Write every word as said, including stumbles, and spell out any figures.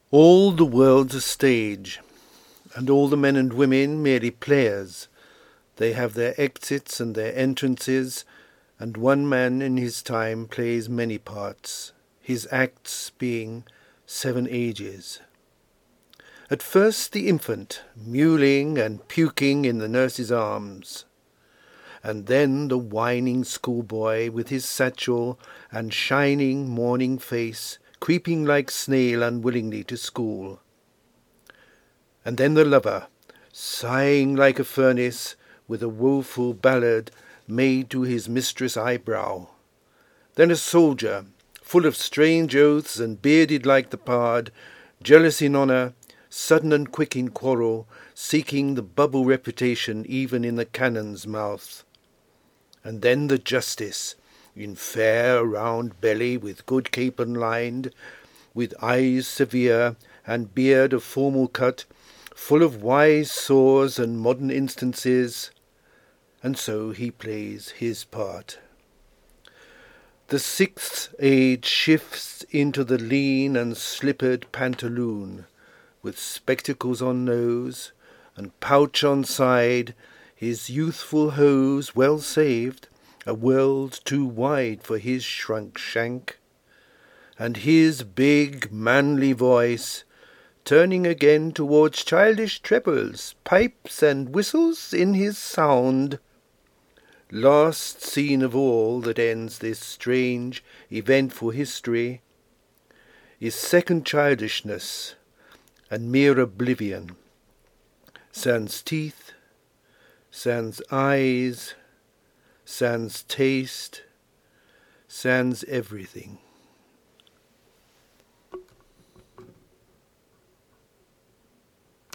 All the world's a stage, and all the men and women merely players. They have their exits and their entrances, and one man in his time plays many parts, his acts being seven ages. At first the infant, mewling and puking in the nurse's arms, and then the whining schoolboy with his satchel and shining morning face, creeping like snail unwillingly to school. And then the lover, sighing like a furnace, with a woeful ballad made to his mistress' eyebrow. Then a soldier, full of strange oaths and bearded like the pard, jealous in honour, sudden and quick in quarrel, seeking the bubble reputation even in the cannon's mouth. And then the justice, in fair round belly with good capon lined, with eyes severe and beard of formal cut, full of wise saws and modern instances, and so he plays his part. The sixth age shifts into the lean and slippered pantaloon, with spectacles on nose and pouch on side, his youthful hose well saved, a world too wide for his shrunk shank, and his big manly voice turning again towards childish trebles, pipes and whistles in his sound. Last scene of all that ends this strange, eventful history is second childishness and mere oblivion, sans teeth, sans eyes, sans taste, sans everything.